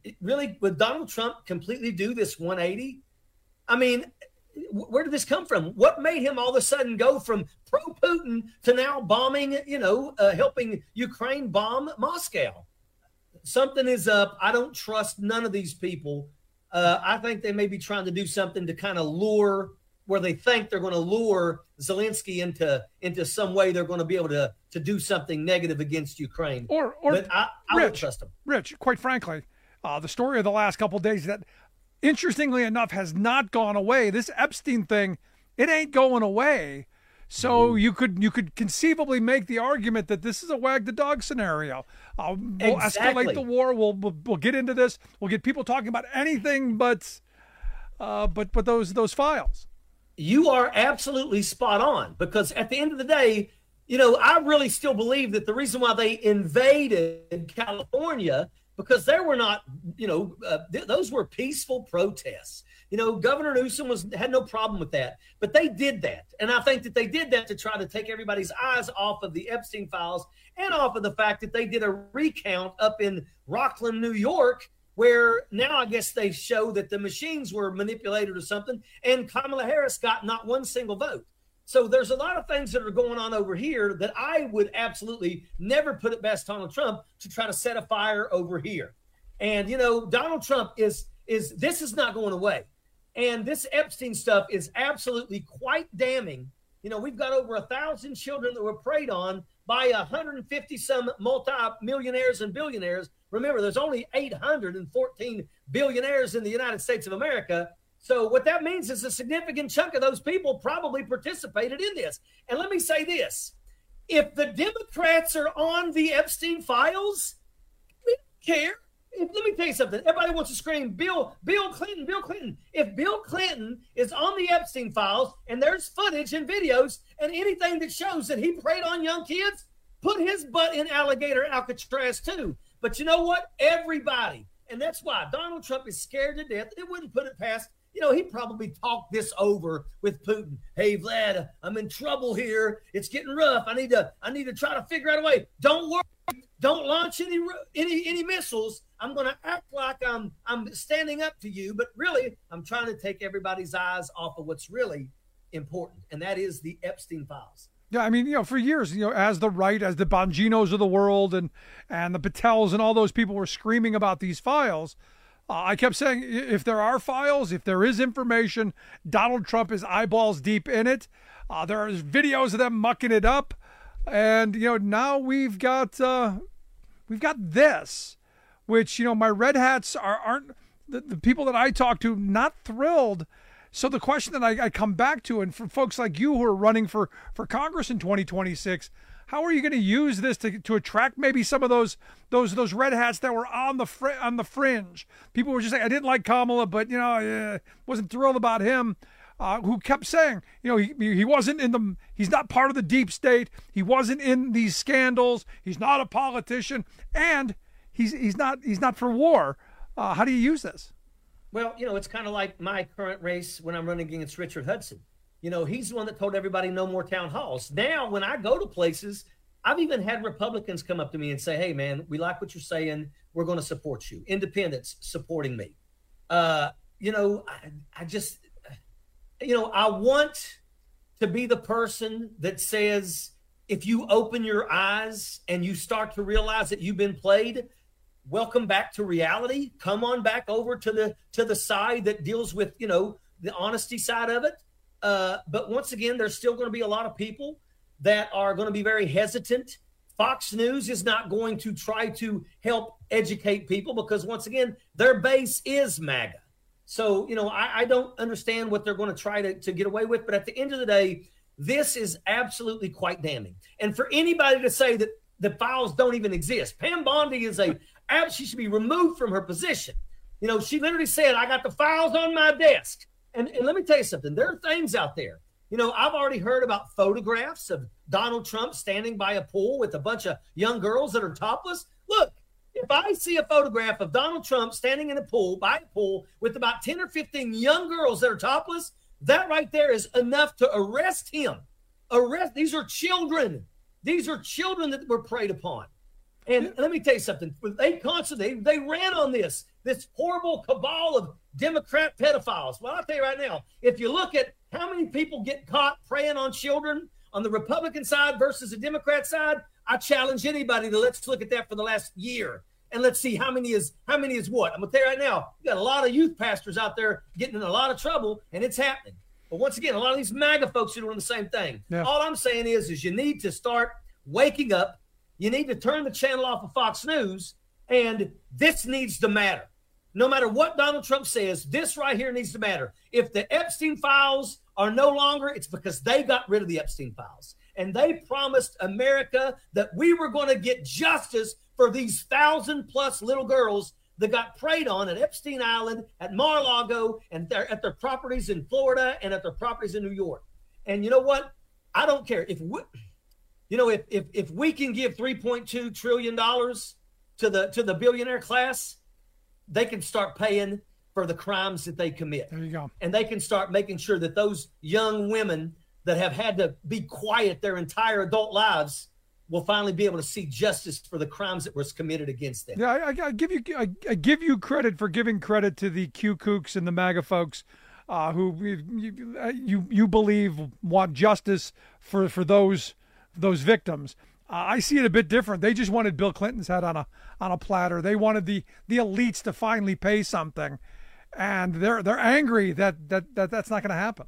Donald Trump completely do this 180? I mean, where did this come from? What made him all of a sudden go from pro-Putin to now bombing, helping Ukraine bomb Moscow? Something is up. I don't trust none of these people. I think they may be trying to do something to kind of lure where they think they're going to lure Zelensky into some way they're going to be able to do something negative against Ukraine. But I don't trust them. Rich, quite frankly, the story of the last couple of days that, interestingly enough, has not gone away. This Epstein thing, it ain't going away. So you could conceivably make the argument that this is a wag the dog scenario. We'll escalate the war. We'll get into this. We'll get people talking about anything but those files. You are absolutely spot on, because at the end of the day, I really still believe that the reason why they invaded California, because there were not, those were peaceful protests. Governor Newsom had no problem with that, but they did that. And I think that they did that to try to take everybody's eyes off of the Epstein files and off of the fact that they did a recount up in Rockland, New York, where now I guess they show that the machines were manipulated or something, and Kamala Harris got not one single vote. So there's a lot of things that are going on over here that I would absolutely never put it past Donald Trump to try to set a fire over here. And, Donald Trump this is not going away. And this Epstein stuff is absolutely quite damning. We've got over 1,000 children that were preyed on by 150 some multi-millionaires and billionaires. Remember, there's only 814 billionaires in the United States of America. So what that means is a significant chunk of those people probably participated in this. And let me say this. If the Democrats are on the Epstein files, we don't care. Let me tell you something. Everybody wants to scream, Bill Clinton, Bill Clinton. If Bill Clinton is on the Epstein files and there's footage and videos and anything that shows that he preyed on young kids, put his butt in alligator Alcatraz too. But you know what? Everybody. And that's why Donald Trump is scared to death. It wouldn't put it past. He probably talked this over with Putin. Hey, Vlad, I'm in trouble here. It's getting rough. I need to try to figure out a way. Don't worry. Don't launch any missiles. I'm going to act like I'm standing up to you, but really I'm trying to take everybody's eyes off of what's really important, and that is the Epstein files. Yeah, I mean, for years, as the Bonginos of the world and the Patels and all those people were screaming about these files, I kept saying, if there are files, if there is information, Donald Trump is eyeballs deep in it. There are videos of them mucking it up. And, now we've got this, which, my red hats aren't the people that I talk to, not thrilled. So the question that I come back to, and for folks like you who are running for Congress in 2026, how are you going to use this to attract maybe some of those red hats that were on the fringe? People were just saying, I didn't like Kamala, but wasn't thrilled about him. Who kept saying, he wasn't he's not part of the deep state. He wasn't in these scandals. He's not a politician, and he's not for war. How do you use this? Well, it's kind of like my current race when I'm running against Richard Hudson. He's the one that told everybody no more town halls. Now, when I go to places, I've even had Republicans come up to me and say, hey, man, we like what you're saying. We're going to support you. Independents supporting me. I want to be the person that says, if you open your eyes and you start to realize that you've been played, welcome back to reality. Come on back over to the side that deals with, the honesty side of it. But once again, there's still going to be a lot of people that are going to be very hesitant. Fox News is not going to try to help educate people because, once again, their base is MAGA. So, I don't understand what they're going to try to get away with. But at the end of the day, this is absolutely quite damning. And for anybody to say that the files don't even exist, Pam Bondi she should be removed from her position. She literally said, I got the files on my desk. And let me tell you something. There are things out there. I've already heard about photographs of Donald Trump standing by a pool with a bunch of young girls that are topless. Look, if I see a photograph of Donald Trump standing in a pool, by a pool, with about 10 or 15 young girls that are topless, that right there is enough to arrest him. These are children. These are children that were preyed upon. And let me tell you something. They ran on this horrible cabal of Democrat pedophiles. Well, I'll tell you right now, if you look at how many people get caught preying on children on the Republican side versus the Democrat side, I challenge anybody to let's look at that for the last year. And let's see how many is what. I'm going to tell you right now, you got a lot of youth pastors out there getting in a lot of trouble, and it's happening. But once again, a lot of these MAGA folks are doing the same thing. Yeah. All I'm saying is you need to start waking up. You need to turn the channel off of Fox News, and this needs to matter. No matter what Donald Trump says, this right here needs to matter. If the Epstein files are no longer, it's because they got rid of the Epstein files. And they promised America that we were going to get justice for these 1,000+ little girls that got preyed on at Epstein Island, at Mar-a-Lago, and at their properties in Florida and at their properties in New York. And you know what? I don't care. If we can give $3.2 trillion to the billionaire class, they can start paying for the crimes that they commit. There you go. And they can start making sure that those young women that have had to be quiet their entire adult lives will finally be able to see justice for the crimes that was committed against them. Yeah, I give you credit for giving credit to the Q kooks and the MAGA folks who you believe want justice for those victims. I see it a bit different. They just wanted Bill Clinton's head on a platter. They wanted the elites to finally pay something, and they're angry that that's not going to happen.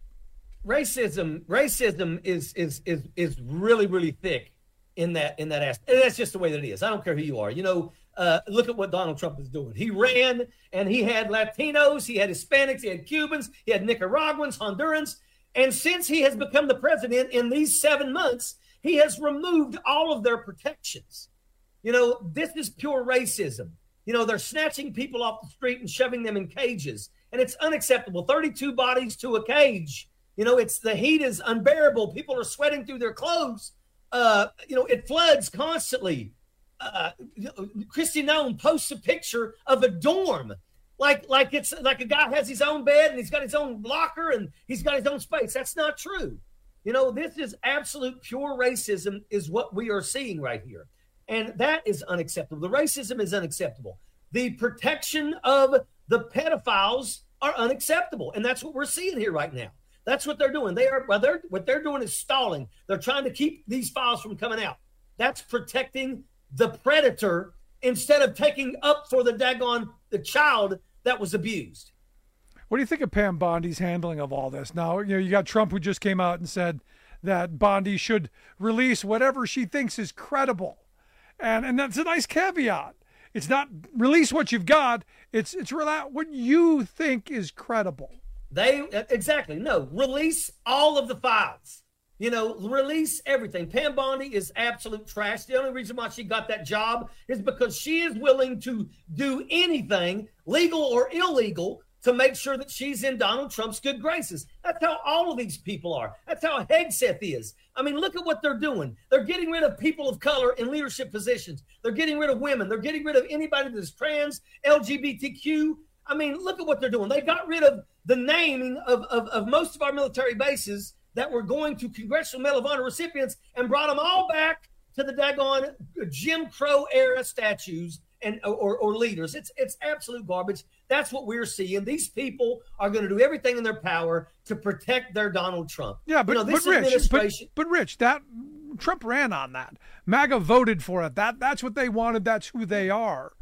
Racism is really, really thick in that aspect. And that's just the way that it is. I don't care who you are. Look at what Donald Trump is doing. He ran and he had Latinos, he had Hispanics, he had Cubans, he had Nicaraguans, Hondurans, and since he has become the president in these 7 months, he has removed all of their protections. This is pure racism. They're snatching people off the street and shoving them in cages, and it's unacceptable. 32 bodies to a cage. The heat is unbearable. People are sweating through their clothes. It floods constantly. Kristi Noem posts a picture of a dorm, like it's like a guy has his own bed and he's got his own locker and he's got his own space. That's not true. This is absolute pure racism is what we are seeing right here. And that is unacceptable. The racism is unacceptable. The protection of the pedophiles are unacceptable. And that's what we're seeing here right now. That's what they're doing. What they're doing is stalling. They're trying to keep these files from coming out. That's protecting the predator instead of taking up for the child that was abused. What do you think of Pam Bondi's handling of all this? Now, you got Trump who just came out and said that Bondi should release whatever she thinks is credible. And that's a nice caveat. It's not release what you've got. It's what you think is credible. Exactly. No, release all of the files. Release everything. Pam Bondi is absolute trash. The only reason why she got that job is because she is willing to do anything, legal or illegal, to make sure that she's in Donald Trump's good graces. That's how all of these people are. That's how Hegseth is. I mean, look at what they're doing. They're getting rid of people of color in leadership positions. They're getting rid of women. They're getting rid of anybody that's trans, LGBTQ. I mean, look at what they're doing. They got rid of the naming of most of our military bases that were going to Congressional Medal of Honor recipients and brought them all back to the daggone Jim Crow era statues or leaders. It's absolute garbage. That's what we're seeing. These people are going to do everything in their power to protect their Donald Trump. Yeah, but Rich, that Trump ran on that. MAGA voted for it. That's what they wanted. That's who they are.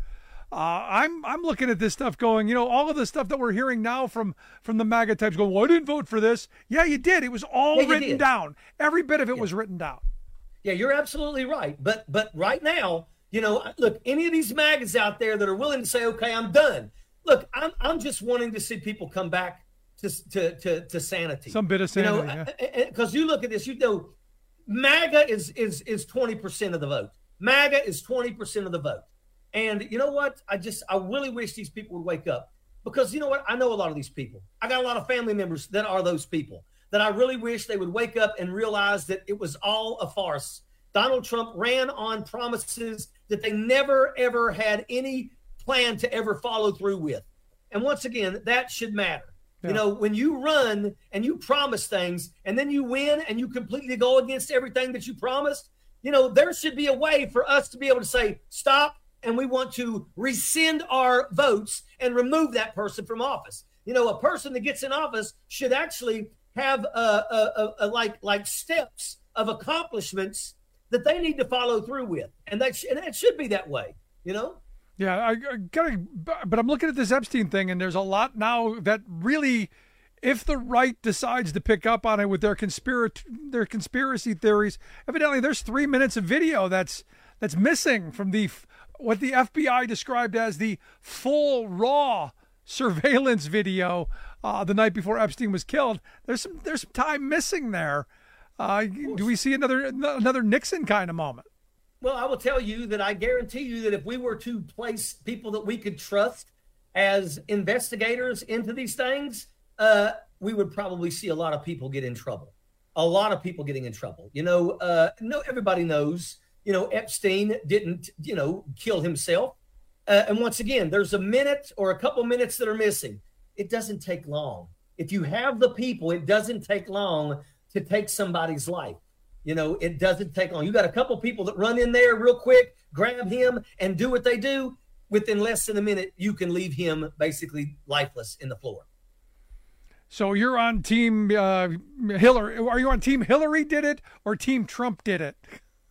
I'm looking at this stuff going, all of the stuff that we're hearing now from the MAGA types going, well, I didn't vote for this. Yeah, you did. It was all written down. Every bit of it was written down. Yeah, you're absolutely right. But right now, look, any of these MAGAs out there that are willing to say, okay, I'm done. Look, I'm just wanting to see people come back to sanity. Some bit of sanity, because you look at this, MAGA is 20% of the vote. MAGA is 20% of the vote. And you know what? I really wish these people would wake up, because you know what? I know a lot of these people. I got a lot of family members that are those people that I really wish they would wake up and realize that it was all a farce. Donald Trump ran on promises that they never, ever had any plan to ever follow through with. And once again, that should matter. Yeah. When you run and you promise things and then you win and you completely go against everything that you promised, there should be a way for us to be able to say, stop, and we want to rescind our votes and remove that person from office. A person that gets in office should actually have like steps of accomplishments that they need to follow through with, and that should be that way. Yeah, I gotta. But I'm looking at this Epstein thing, and there's a lot now that really, if the right decides to pick up on it with their conspiracy theories, evidently there's 3 minutes of video that's missing from what the FBI described as the full raw surveillance video the night before Epstein was killed. There's some time missing there. Do we see another Nixon kind of moment? Well, I will tell you that I guarantee you that if we were to place people that we could trust as investigators into these things, we would probably see a lot of people get in trouble. A lot of people getting in trouble. Everybody knows. Epstein didn't, kill himself. And once again, there's a minute or a couple minutes that are missing. It doesn't take long. If you have the people, it doesn't take long to take somebody's life. It doesn't take long. You got a couple people that run in there real quick, grab him, and do what they do. Within less than a minute, you can leave him basically lifeless in the floor. So you're on Team Hillary. Are you on Team Hillary did it or Team Trump did it?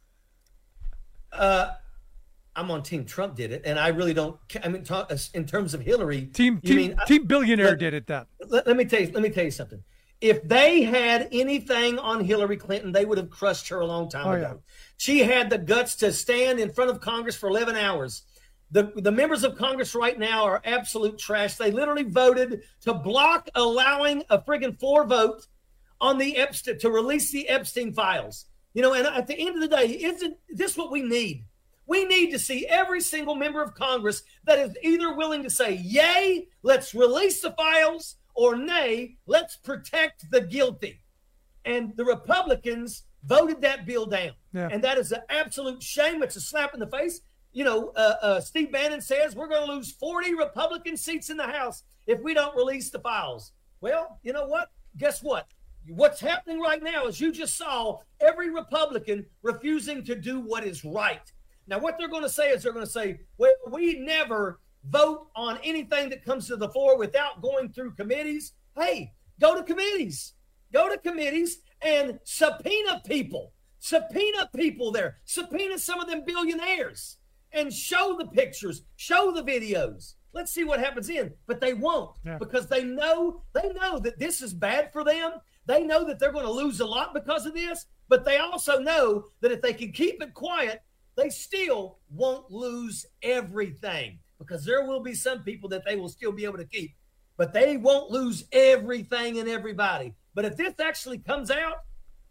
I'm on Team Trump did it, and I really don't. I mean, in terms of Hillary, Team Billionaire did it. Then let me tell you something. If they had anything on Hillary Clinton, they would have crushed her a long time ago. Yeah. She had the guts to stand in front of Congress for 11 hours. The members of Congress right now are absolute trash. They literally voted to block allowing a friggin' floor vote on the Epstein to release the Epstein files. And at the end of the day, isn't this what we need? We need to see every single member of Congress that is either willing to say, yay, let's release the files, or nay, let's protect the guilty. And the Republicans voted that bill down. Yeah. And that is an absolute shame. It's a slap in the face. Steve Bannon says we're going to lose 40 Republican seats in the House if we don't release the files. Well, you know what? Guess what? What's happening right now is you just saw every Republican refusing to do what is right. Now, what they're going to say is they're going to say, well, we never vote on anything that comes to the floor without going through committees. Hey, go to committees. Go to committees and subpoena people. Subpoena people there. Subpoena some of them billionaires and show the pictures, show the videos. Let's see what happens in. But they won't because they know that this is bad for them. They know that they're going to lose a lot because of this, but they also know that if they can keep it quiet, they still won't lose everything because there will be some people that they will still be able to keep, but they won't lose everything and everybody. But if this actually comes out,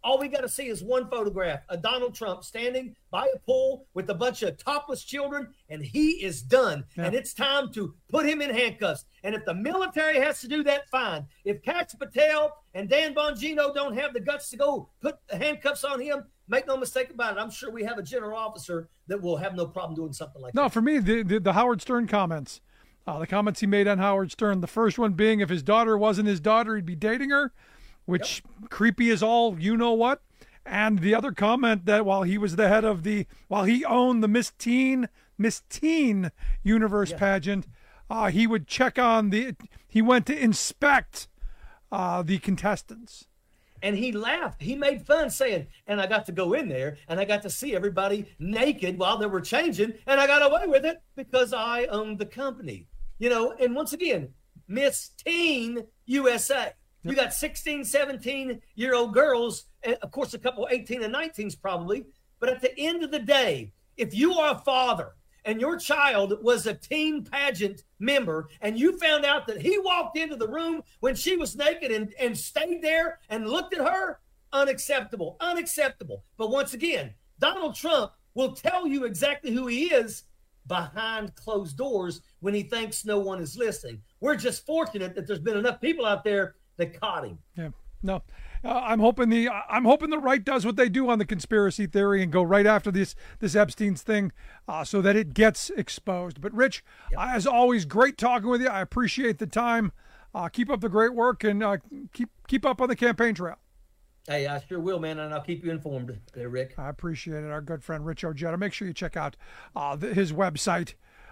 All we got to see is one photograph of Donald Trump standing by a pool with a bunch of topless children, and he is done. Yeah. And it's time to put him in handcuffs. And if the military has to do that, fine. If Kash Patel and Dan Bongino don't have the guts to go put the handcuffs on him, make no mistake about it, I'm sure we have a general officer that will have no problem doing something like that. No, for me, the Howard Stern comments, the comments he made on Howard Stern, the first one being if his daughter wasn't his daughter, he'd be dating her, which creepy as all you know what. And the other comment that while he owned the Miss Teen Universe pageant, he would check on he went to inspect the contestants. And he laughed. He made fun saying, and I got to go in there and I got to see everybody naked while they were changing, and I got away with it because I owned the company. And once again, Miss Teen USA. You got 16, 17-year-old girls, and of course, a couple 18 and 19s probably. But at the end of the day, if you are a father and your child was a teen pageant member and you found out that he walked into the room when she was naked and stayed there and looked at her, unacceptable. But once again, Donald Trump will tell you exactly who he is behind closed doors when he thinks no one is listening. We're just fortunate that there's been enough people out there that caught him. Yeah, no, I'm hoping the right does what they do on the conspiracy theory and go right after this Epstein's thing, so that it gets exposed. But Rich, as always, great talking with you. I appreciate the time. Keep up the great work and keep up on the campaign trail. Hey, I sure will, man, and I'll keep you informed there, Rick. I appreciate it. Our good friend Rich Ojeda. Make sure you check out his website,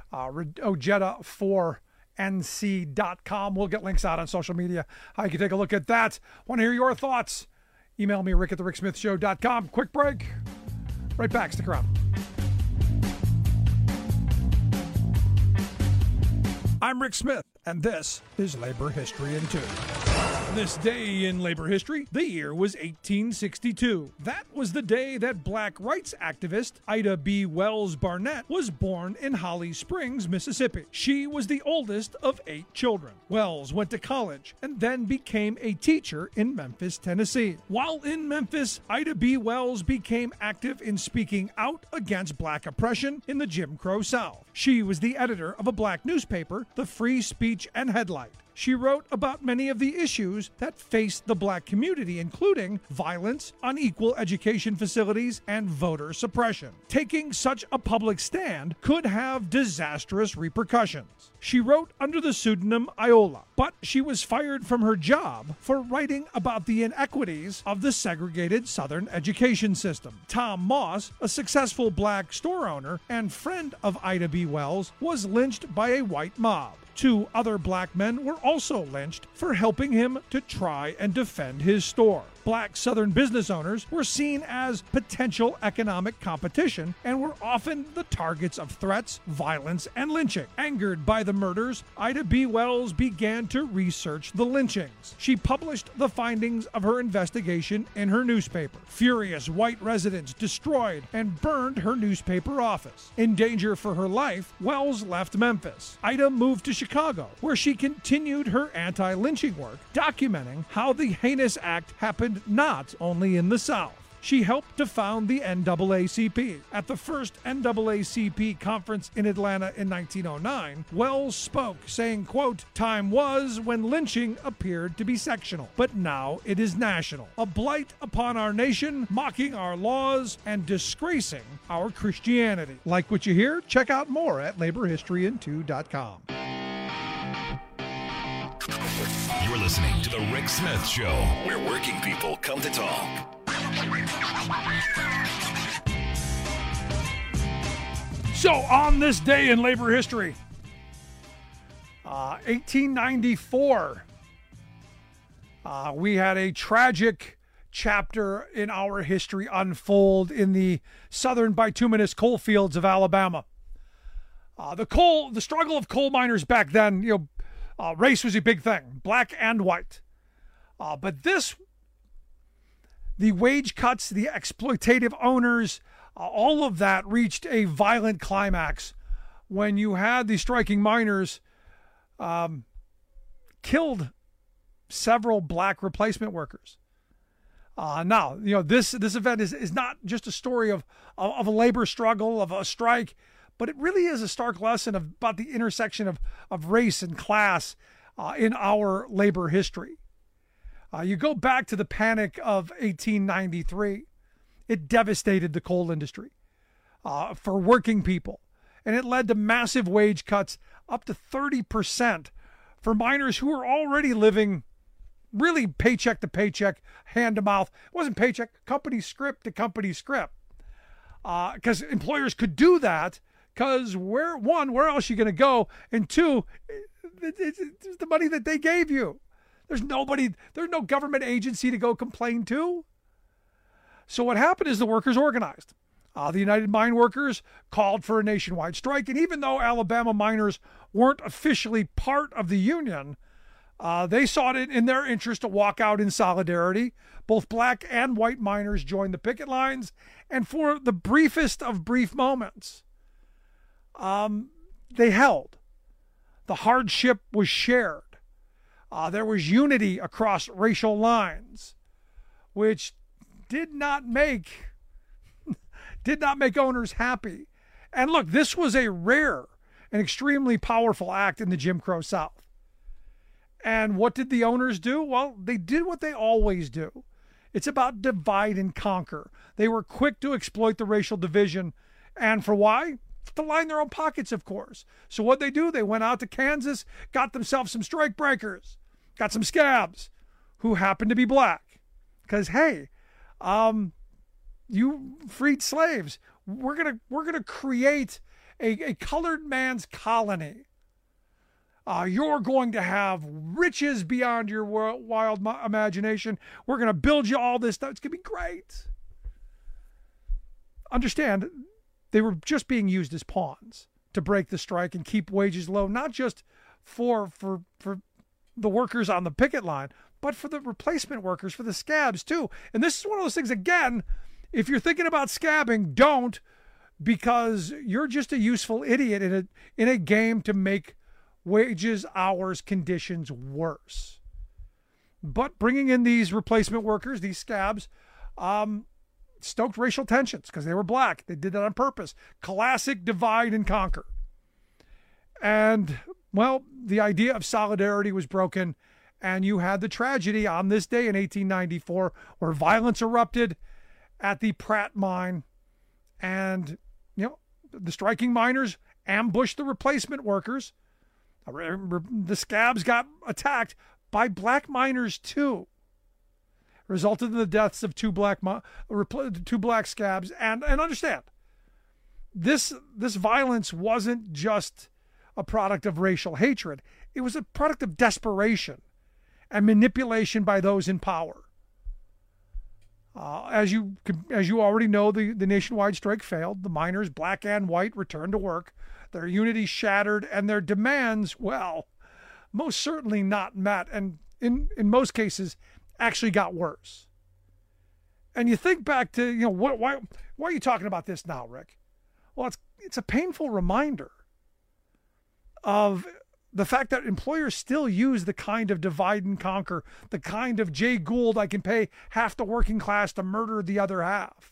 Ojeda4nc.com. We'll get links out on social media. You can take a look at that. Want to hear your thoughts? Email me, rick@thericksmithshow.com. Quick break. Right back. Stick around. I'm Rick Smith, and this is Labor History in 2. This day in labor history, the year was 1862. That was the day that black rights activist Ida B. Wells Barnett was born in Holly Springs, Mississippi. She was the oldest of 8 children. Wells went to college and then became a teacher in Memphis, Tennessee. While in Memphis, Ida B. Wells became active in speaking out against black oppression in the Jim Crow South. She was the editor of a black newspaper, the Free Speech and Headlight. She wrote about many of the issues that faced the black community, including violence, unequal education facilities, and voter suppression. Taking such a public stand could have disastrous repercussions. She wrote under the pseudonym Iola, but she was fired from her job for writing about the inequities of the segregated Southern education system. Tom Moss, a successful black store owner and friend of Ida B. Wells, was lynched by a white mob. 2 other black men were also lynched for helping him to try and defend his store. Black Southern business owners were seen as potential economic competition and were often the targets of threats, violence, and lynching. Angered by the murders, Ida B. Wells began to research the lynchings. She published the findings of her investigation in her newspaper. Furious white residents destroyed and burned her newspaper office. In danger for her life, Wells left Memphis. Ida moved to Chicago, where she continued her anti-lynching work, documenting how the heinous act happened not only in the South. She helped to found the NAACP. At the first NAACP conference in Atlanta in 1909, Wells spoke, saying, quote, "Time was when lynching appeared to be sectional, but now it is national. A blight upon our nation, mocking our laws, and disgracing our Christianity." Like what you hear? Check out more at laborhistoryin2.com. You're listening to The Rick Smith Show, where working people come to talk. So, on this day in labor history, 1894, we had a tragic chapter in our history unfold in the southern bituminous coal fields of Alabama. The struggle of coal miners back then, race was a big thing, black and white. But the wage cuts, the exploitative owners, all of that reached a violent climax when you had the striking miners killed several black replacement workers. Now, this event is not just a story of a labor struggle, of a strike, but it really is a stark lesson about the intersection of race and class in our labor history. You go back to the Panic of 1893. It devastated the coal industry for working people, and it led to massive wage cuts up to 30% for miners who were already living really paycheck to paycheck, hand to mouth. It wasn't paycheck, company script to company script. Because employers could do that because where else are you going to go? And two, it's the money that they gave you. There's no government agency to go complain to. So what happened is the workers organized. The United Mine Workers called for a nationwide strike. And even though Alabama miners weren't officially part of the union, they saw it in their interest to walk out in solidarity. Both black and white miners joined the picket lines. And for the briefest of brief moments, they held. The hardship was shared. There was unity across racial lines, which did not make owners happy. And look, this was a rare and extremely powerful act in the Jim Crow South. And what did the owners do? Well, they did what they always do. It's about divide and conquer. They were quick to exploit the racial division. And for why? To line their own pockets, of course. So what they do, they went out to Kansas, got themselves some strike breakers, got some scabs who happened to be black. Because, hey, you freed slaves. We're gonna create a colored man's colony. You're going to have riches beyond your wild imagination. We're going to build you all this stuff. It's going to be great. Understand, they were just being used as pawns to break the strike and keep wages low, not just for the workers on the picket line, but for the replacement workers, for the scabs too. And this is one of those things, again, if you're thinking about scabbing, don't, because you're just a useful idiot in a game to make wages, hours, conditions worse. But bringing in these replacement workers, these scabs, stoked racial tensions because they were black. They did that on purpose. Classic divide and conquer. And, well, the idea of solidarity was broken, and you had the tragedy on this day in 1894 where violence erupted at the Pratt mine, and, the striking miners ambushed the replacement workers. The scabs got attacked by black miners too. Resulted in the deaths of two black scabs. And understand, this violence wasn't just a product of racial hatred. It was a product of desperation and manipulation by those in power. As you already know, the nationwide strike failed. The miners, black and white, returned to work. Their unity shattered, and their demands, well, most certainly not met, and in most cases, actually got worse. And you think back to, why are you talking about this now, Rick? Well, it's a painful reminder of the fact that employers still use the kind of divide and conquer, the kind of Jay Gould, I can pay half the working class to murder the other half.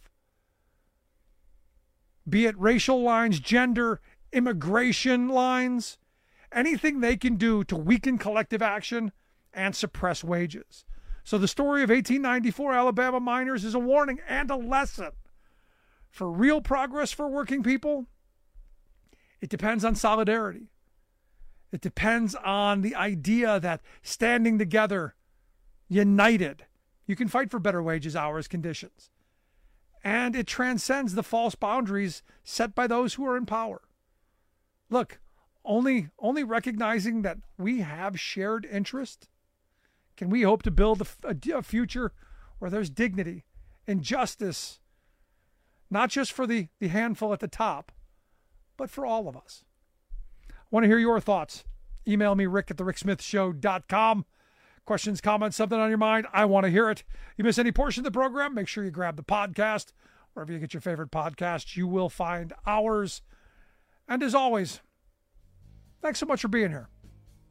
Be it racial lines, gender, immigration lines, anything they can do to weaken collective action and suppress wages. So the story of 1894 Alabama miners is a warning and a lesson. For real progress for working people, it depends on solidarity. It depends on the idea that standing together, united, you can fight for better wages, hours, conditions. And it transcends the false boundaries set by those who are in power. Look, only recognizing that we have shared interest can we hope to build a future where there's dignity and justice, not just for the handful at the top, but for all of us. I want to hear your thoughts. Email me, rick@thericksmithshow.com. Questions, comments, something on your mind, I want to hear it. You miss any portion of the program, make sure you grab the podcast. Wherever you get your favorite podcasts, you will find ours. And as always, thanks so much for being here.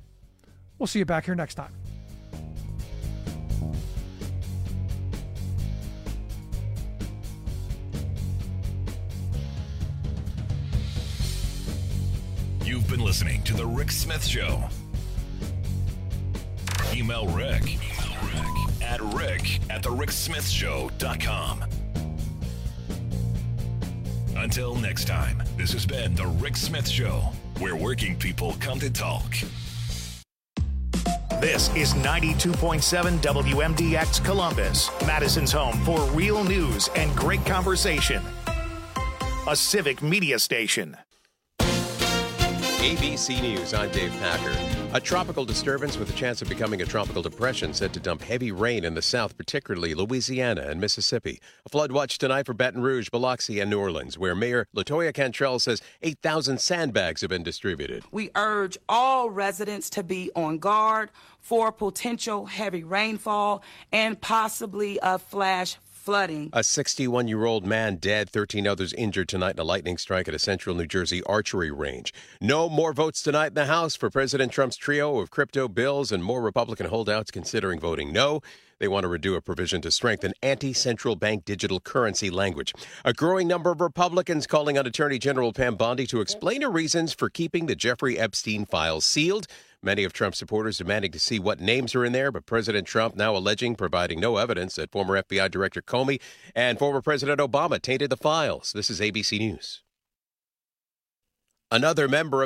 We'll see you back here next time. been listening to The Rick Smith Show. Email Rick at rick@thericksmithshow.com. Until next time, this has been The Rick Smith Show, where working people come to talk. This is 92.7 WMDX Columbus, Madison's home for real news and great conversation. A civic media station. ABC News, I'm Dave Packer. A tropical disturbance with a chance of becoming a tropical depression set to dump heavy rain in the south, particularly Louisiana and Mississippi. A flood watch tonight for Baton Rouge, Biloxi, and New Orleans, where Mayor LaToya Cantrell says 8,000 sandbags have been distributed. We urge all residents to be on guard for potential heavy rainfall and possibly a flash flooding. A 61-year-old man dead, 13 others injured tonight in a lightning strike at a central New Jersey archery range. No more votes tonight in the House for President Trump's trio of crypto bills, and more Republican holdouts considering voting no. They want to redo a provision to strengthen anti-central bank digital currency language. A growing number of Republicans calling on Attorney General Pam Bondi to explain her reasons for keeping the Jeffrey Epstein files sealed. Many of Trump's supporters demanding to see what names are in there, but President Trump now providing no evidence that former FBI Director Comey and former President Obama tainted the files. This is ABC News. Another member of